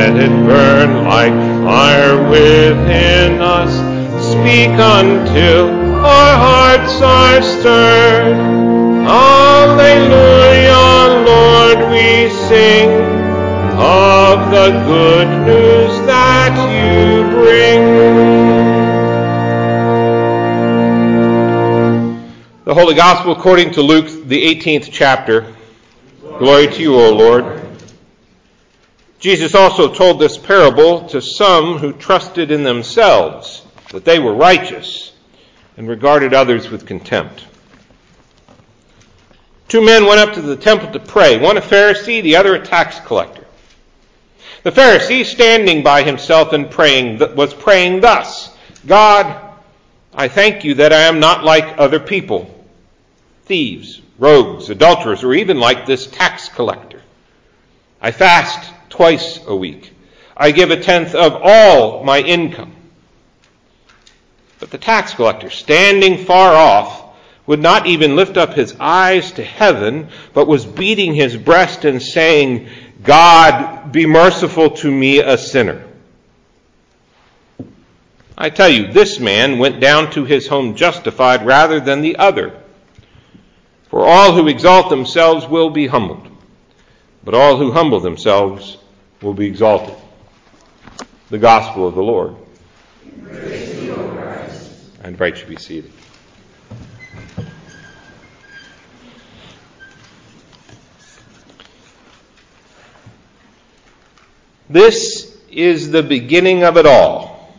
let it burn like fire within us. Speak until our hearts are stirred. Alleluia, Lord, we sing of the good news that you bring. The Holy Gospel according to Luke, the 18th chapter. Glory to you, O Lord. Jesus also told this parable to some who trusted in themselves that they were righteous and regarded others with contempt. 2 men went up to the temple to pray, one a Pharisee, the other a tax collector. The Pharisee, standing by himself and was praying thus, God, I thank you that I am not like other people, thieves, rogues, adulterers, or even like this tax collector. I fast twice a week. I give a tenth of all my income. But the tax collector, standing far off, would not even lift up his eyes to heaven, but was beating his breast and saying, God, be merciful to me, a sinner. I tell you, this man went down to his home justified rather than the other. For all who exalt themselves will be humbled, but all who humble themselves will be exalted. The Gospel of the Lord. Praise to you, O Christ. I invite you to be seated. This is the beginning of it all.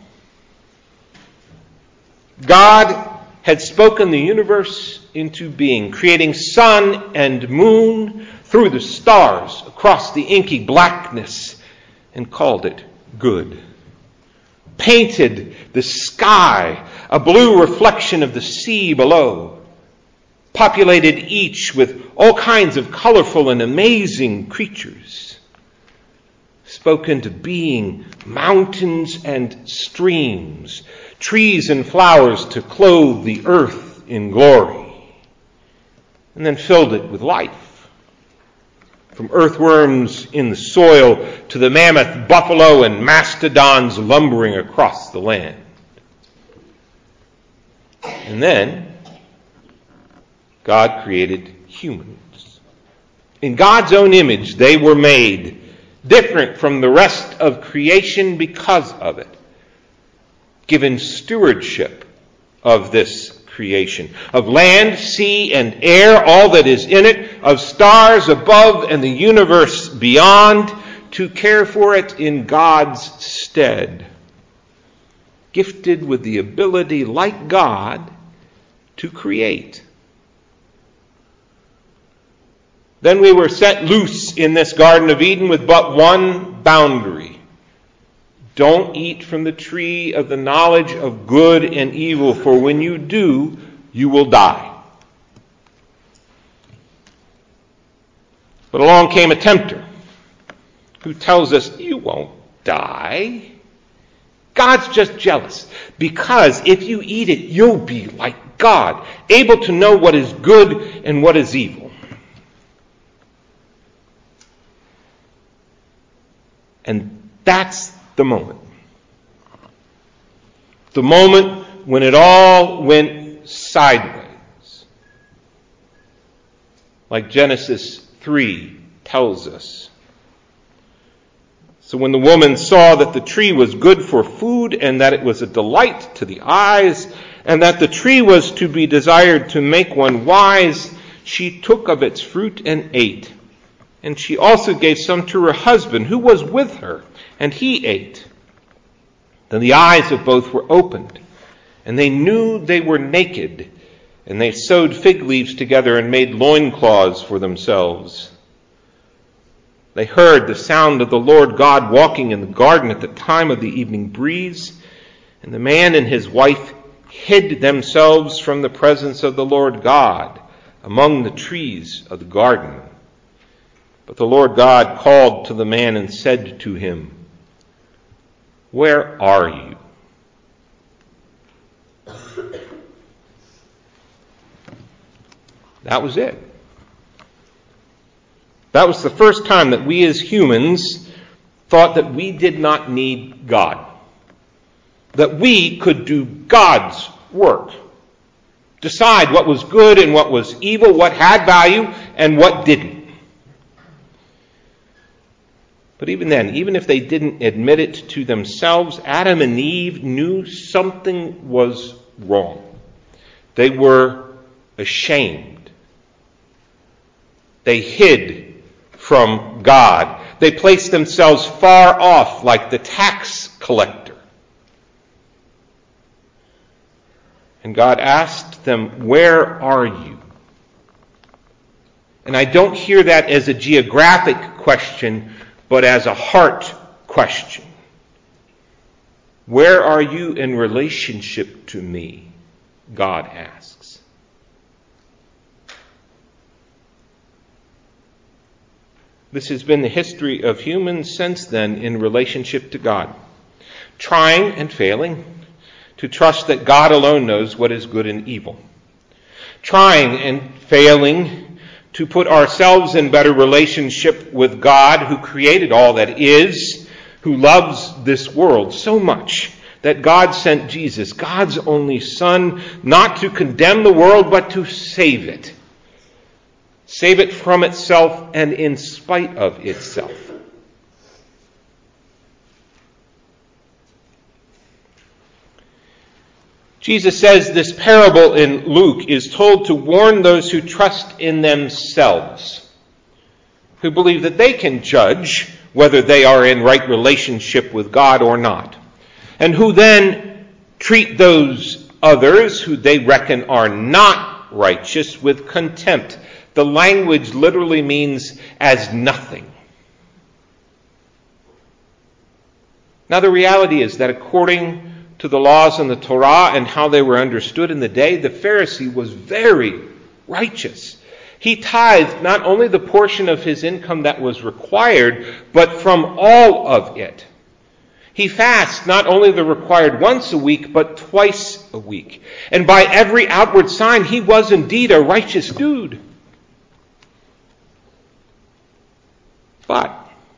God had spoken the universe into being, creating sun and moon through the stars across the inky blackness, and called it good. Painted the sky, a blue reflection of the sea below. Populated each with all kinds of colorful and amazing creatures. Spoke into being mountains and streams, trees and flowers to clothe the earth in glory. And then filled it with life. From earthworms in the soil to the mammoth buffalo and mastodons lumbering across the land. And then God created humans. In God's own image they were made, different from the rest of creation because of it. Given stewardship of this creation, of land, sea, and air, all that is in it, of stars above and the universe beyond, to care for it in God's stead. Gifted with the ability, like God, to create. Then we were set loose in this Garden of Eden with but one boundary. Don't eat from the tree of the knowledge of good and evil, for when you do, you will die. But along came a tempter who tells us, you won't die. God's just jealous, because if you eat it, you'll be like God, able to know what is good and what is evil. And that's the moment. The moment when it all went sideways. Like Genesis 3 tells us. So when the woman saw that the tree was good for food, and that it was a delight to the eyes, and that the tree was to be desired to make one wise, she took of its fruit and ate. And she also gave some to her husband who was with her, and he ate. Then the eyes of both were opened, and they knew they were naked, and they sewed fig leaves together and made loincloths for themselves. They heard the sound of the Lord God walking in the garden at the time of the evening breeze, and the man and his wife hid themselves from the presence of the Lord God among the trees of the garden. But the Lord God called to the man and said to him, where are you? That was it. That was the first time that we as humans thought that we did not need God, that we could do God's work, decide what was good and what was evil, what had value and what didn't. But even then, even if they didn't admit it to themselves, Adam and Eve knew something was wrong. They were ashamed. They hid from God. They placed themselves far off like the tax collector. And God asked them, "Where are you?" And I don't hear that as a geographic question, but as a heart question. Where are you in relationship to me? God asks. This has been the history of humans since then in relationship to God, trying and failing to trust that God alone knows what is good and evil, trying and failing to put ourselves in better relationship with God, who created all that is, who loves this world so much that God sent Jesus, God's only Son, not to condemn the world, but to save it. Save it from itself and in spite of itself. Jesus says this parable in Luke is told to warn those who trust in themselves, who believe that they can judge whether they are in right relationship with God or not, and who then treat those others who they reckon are not righteous with contempt. The language literally means as nothing. Now the reality is that according to the laws in the Torah and how they were understood in the day, the Pharisee was very righteous. He tithed not only the portion of his income that was required, but from all of it. He fasted not only the required once a week, but twice a week. And by every outward sign, he was indeed a righteous dude. But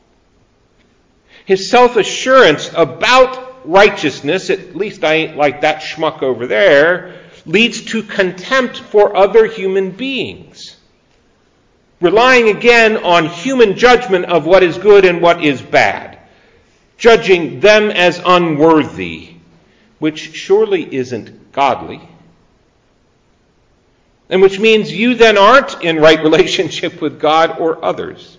his self-assurance about righteousness, at least I ain't like that schmuck over there, leads to contempt for other human beings, relying again on human judgment of what is good and what is bad, judging them as unworthy, which surely isn't godly, and which means you then aren't in right relationship with God or others.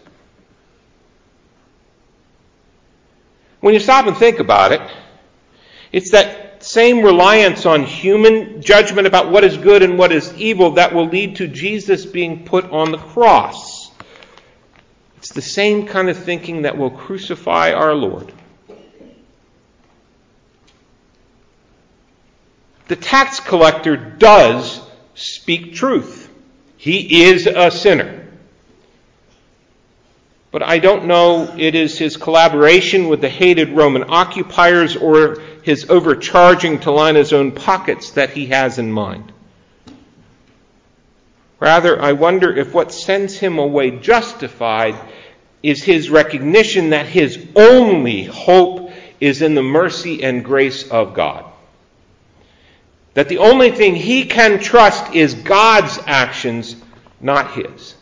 When you stop and think about it, it's that same reliance on human judgment about what is good and what is evil that will lead to Jesus being put on the cross. It's the same kind of thinking that will crucify our Lord. The tax collector does speak truth. He is a sinner. But I don't know it is his collaboration with the hated Roman occupiers or his overcharging to line his own pockets that he has in mind. Rather, I wonder if what sends him away justified is his recognition that his only hope is in the mercy and grace of God. That the only thing he can trust is God's actions, not his.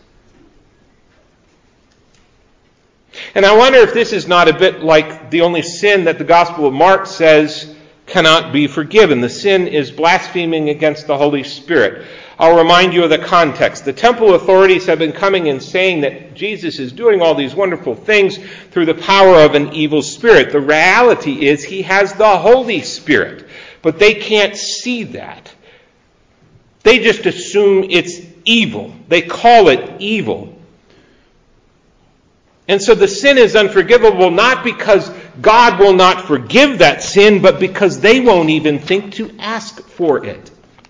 And I wonder if this is not a bit like the only sin that the Gospel of Mark says cannot be forgiven. The sin is blaspheming against the Holy Spirit. I'll remind you of the context. The temple authorities have been coming and saying that Jesus is doing all these wonderful things through the power of an evil spirit. The reality is he has the Holy Spirit, but they can't see that. They just assume it's evil. They call it evil. And so the sin is unforgivable not because God will not forgive that sin, but because they won't even think to ask for it.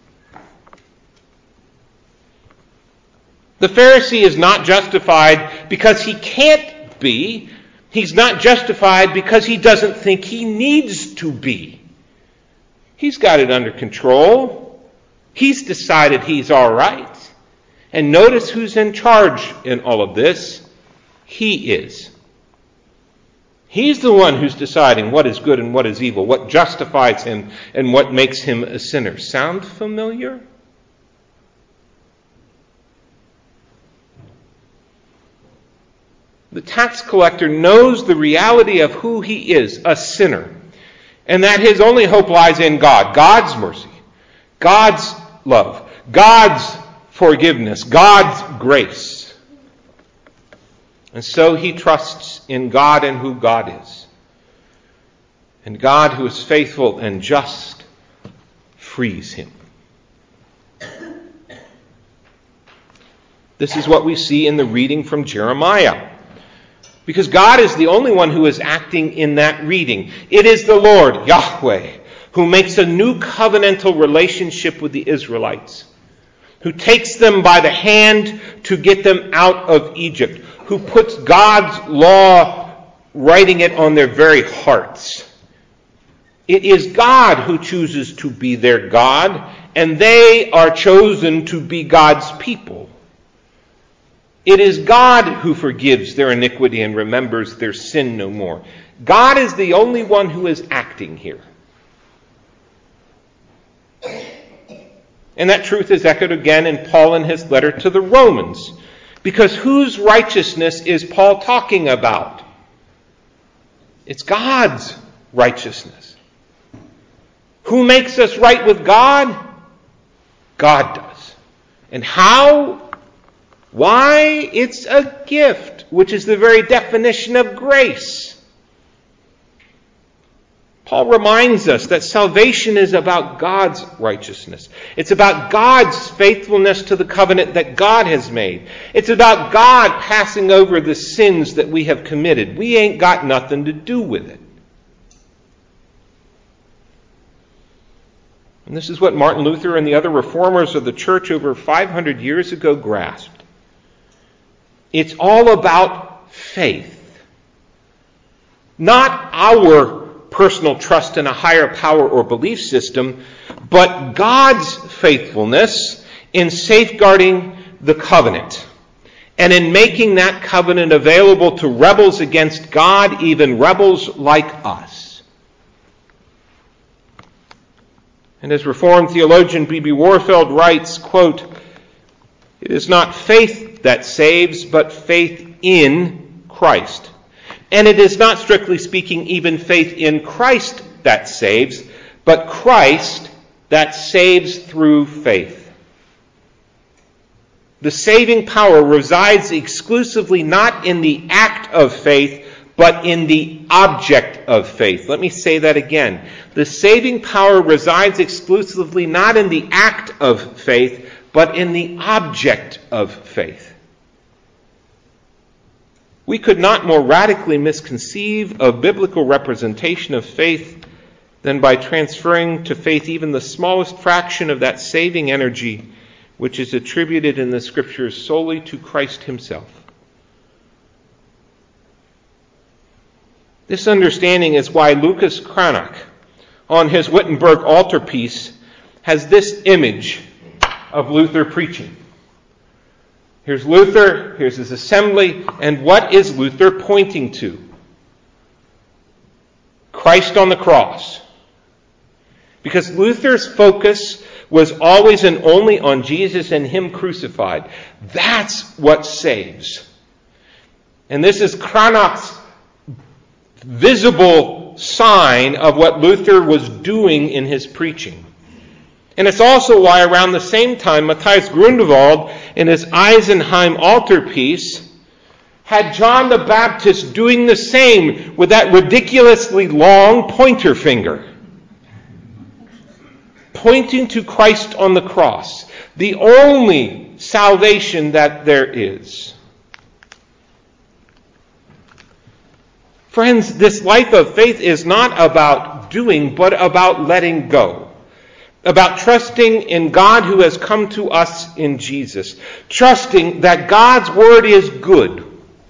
The Pharisee is not justified because he can't be. He's not justified because he doesn't think he needs to be. He's got it under control. He's decided he's all right. And notice who's in charge in all of this. He is. He's the one who's deciding what is good and what is evil, what justifies him and what makes him a sinner. Sound familiar? The tax collector knows the reality of who he is, a sinner, and that his only hope lies in God, God's mercy, God's love, God's forgiveness, God's grace. And so he trusts in God and who God is. And God, who is faithful and just, frees him. This is what we see in the reading from Jeremiah. Because God is the only one who is acting in that reading. It is the Lord, Yahweh, who makes a new covenantal relationship with the Israelites, who takes them by the hand to get them out of Egypt, who puts God's law, writing it on their very hearts. It is God who chooses to be their God, and they are chosen to be God's people. It is God who forgives their iniquity and remembers their sin no more. God is the only one who is acting here. And that truth is echoed again in Paul in his letter to the Romans. Because whose righteousness is Paul talking about? It's God's righteousness. Who makes us right with God? God does. And how? Why? It's a gift, which is the very definition of grace. Paul reminds us that salvation is about God's righteousness. It's about God's faithfulness to the covenant that God has made. It's about God passing over the sins that we have committed. We ain't got nothing to do with it. And this is what Martin Luther and the other reformers of the church over 500 years ago grasped. It's all about faith. Not our personal trust in a higher power or belief system, but God's faithfulness in safeguarding the covenant and in making that covenant available to rebels against God, even rebels like us. And as Reformed theologian B.B. Warfield writes, quote, "It is not faith that saves, but faith in Christ. And it is not, strictly speaking, even faith in Christ that saves, but Christ that saves through faith. The saving power resides exclusively not in the act of faith, but in the object of faith." Let me say that again. The saving power resides exclusively not in the act of faith, but in the object of faith. We could not more radically misconceive of biblical representation of faith than by transferring to faith even the smallest fraction of that saving energy which is attributed in the Scriptures solely to Christ himself. This understanding is why Lucas Cranach, on his Wittenberg altarpiece, has this image of Luther preaching. Here's Luther, here's his assembly, and what is Luther pointing to? Christ on the cross. Because Luther's focus was always and only on Jesus and him crucified. That's what saves. And this is Cranach's visible sign of what Luther was doing in his preaching. And it's also why around the same time Matthias Grunewald in his Eisenheim altarpiece had John the Baptist doing the same with that ridiculously long pointer finger, pointing to Christ on the cross, the only salvation that there is. Friends, this life of faith is not about doing, but about letting go. About trusting in God who has come to us in Jesus. Trusting that God's word is good.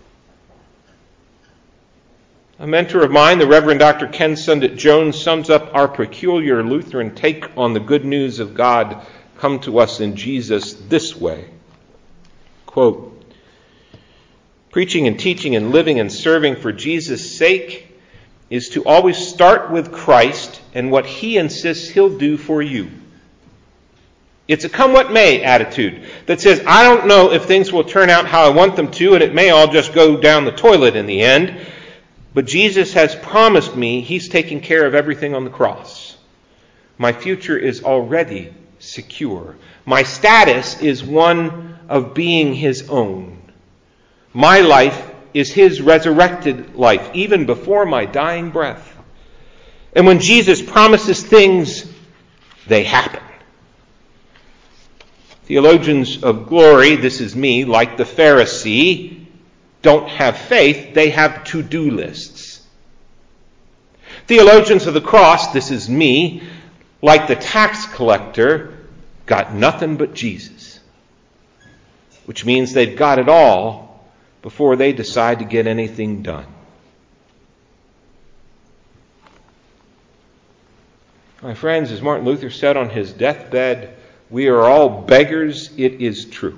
A mentor of mine, the Reverend Dr. Ken Sundit Jones, sums up our peculiar Lutheran take on the good news of God come to us in Jesus this way. Quote, "Preaching and teaching and living and serving for Jesus' sake is to always start with Christ and what he insists he'll do for you. It's a come what may attitude that says, I don't know if things will turn out how I want them to, and it may all just go down the toilet in the end, but Jesus has promised me he's taking care of everything on the cross. My future is already secure. My status is one of being his own. My life is his resurrected life, even before my dying breath. And when Jesus promises things, they happen. Theologians of glory, this is me, like the Pharisee, don't have faith, they have to-do lists. Theologians of the cross, this is me, like the tax collector, got nothing but Jesus. Which means they've got it all before they decide to get anything done. My friends, as Martin Luther said on his deathbed, we are all beggars, it is true.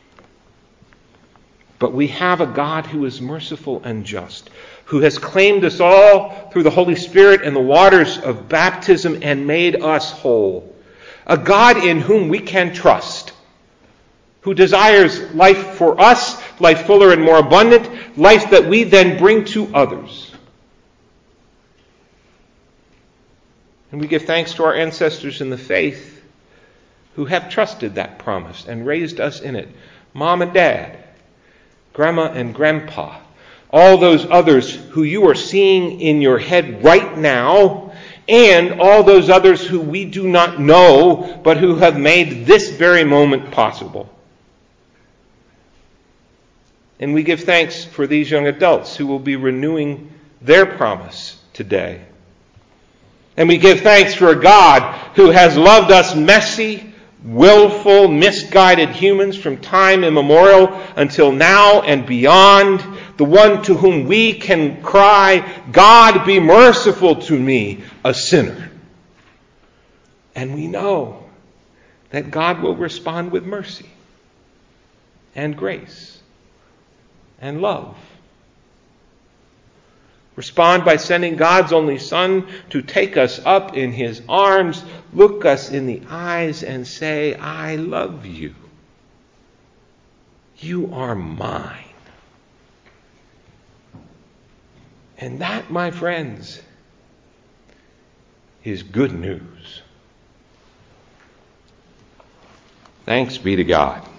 But we have a God who is merciful and just, who has claimed us all through the Holy Spirit and the waters of baptism and made us whole. A God in whom we can trust, who desires life for us, life fuller and more abundant, life that we then bring to others. And we give thanks to our ancestors in the faith who have trusted that promise and raised us in it. Mom and Dad, Grandma and Grandpa, all those others who you are seeing in your head right now, and all those others who we do not know, but who have made this very moment possible. And we give thanks for these young adults who will be renewing their promise today. And we give thanks for a God who has loved us messy, willful, misguided humans from time immemorial until now and beyond, the one to whom we can cry, God, be merciful to me, a sinner. And we know that God will respond with mercy and grace and love. Respond by sending God's only Son to take us up in his arms, look us in the eyes and say, I love you. You are mine. And that, my friends, is good news. Thanks be to God.